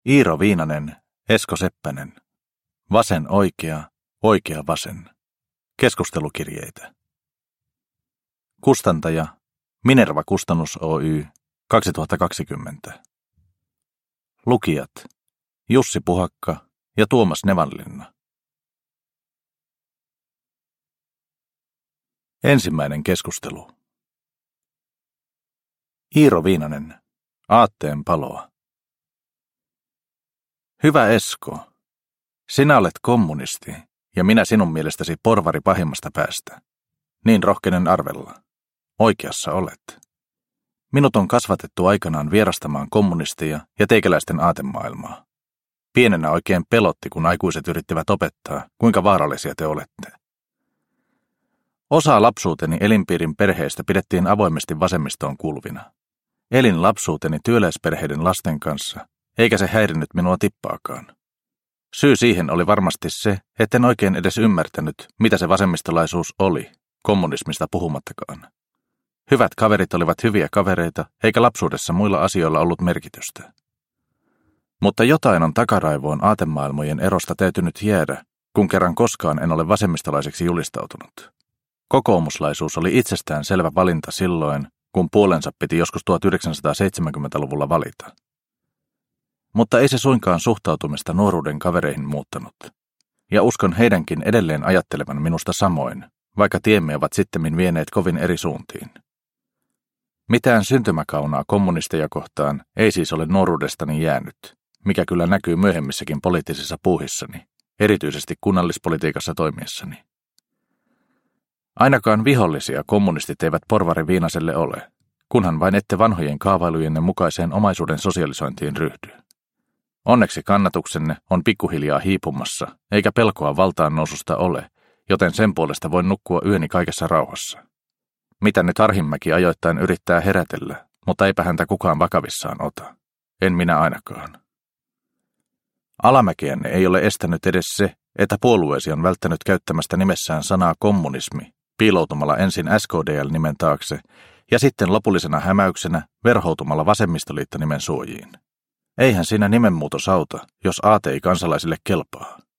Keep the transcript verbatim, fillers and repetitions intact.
Iiro Viinanen, Esko Seppänen. Vasen oikea, oikea vasen. Keskustelukirjeitä. Kustantaja Minerva Kustannus Oy kaksituhattakaksikymmentä. Lukijat Jussi Puhakka ja Tuomas Nevanlinna. Ensimmäinen keskustelu. Iiro Viinanen, aatteen paloa. Hyvä Esko, sinä olet kommunisti ja minä sinun mielestäsi porvari pahimmasta päästä. Niin rohkenen arvella. Oikeassa olet. Minut on kasvatettu aikanaan vierastamaan kommunisteja ja teikäläisten aatemaailmaa. Pienenä oikein pelotti, kun aikuiset yrittivät opettaa, kuinka vaarallisia te olette. Osa lapsuuteni elinpiirin perheistä pidettiin avoimesti vasemmistoon kuuluvina. Elin lapsuuteni työläisperheiden lasten kanssa, eikä se häirinnyt minua tippaakaan. Syy siihen oli varmasti se, etten oikein edes ymmärtänyt, mitä se vasemmistolaisuus oli, kommunismista puhumattakaan. Hyvät kaverit olivat hyviä kavereita, eikä lapsuudessa muilla asioilla ollut merkitystä. Mutta jotain on takaraivoon aatemaailmojen erosta täytynyt jäädä, kun kerran koskaan en ole vasemmistolaiseksi julistautunut. Kokoomuslaisuus oli itsestään selvä valinta silloin, kun puolensa piti joskus tuhatyhdeksänsataaseitsemänkymmentäluvulla valita. Mutta ei se suinkaan suhtautumista nuoruuden kavereihin muuttanut. Ja uskon heidänkin edelleen ajattelevan minusta samoin, vaikka tiemme ovat sittemmin vieneet kovin eri suuntiin. Mitään syntymäkaunaa kommunisteja kohtaan ei siis ole nuoruudestani jäänyt, mikä kyllä näkyy myöhemmissäkin poliittisissa puuhissani, erityisesti kunnallispolitiikassa toimiessani. Ainakaan vihollisia kommunistit eivät porvari Viinaselle ole, kunhan vain ette vanhojen kaavailujenne mukaiseen omaisuuden sosialisointiin ryhdy. Onneksi kannatuksenne on pikkuhiljaa hiipumassa, eikä pelkoa valtaan noususta ole, joten sen puolesta voin nukkua yöni kaikessa rauhassa. Mitä nyt Arhimäki ajoittain yrittää herätellä, mutta eipä häntä kukaan vakavissaan ota. En minä ainakaan. Alamäkeänne ei ole estänyt edes se, että puolueesi on välttänyt käyttämästä nimessään sanaa kommunismi, piiloutumalla ensin S K D L-nimen taakse ja sitten lopullisena hämäyksenä verhoutumalla vasemmistoliitto-nimen suojiin. Eihän siinä nimenmuutos auta, jos aate ei kansalaisille kelpaa.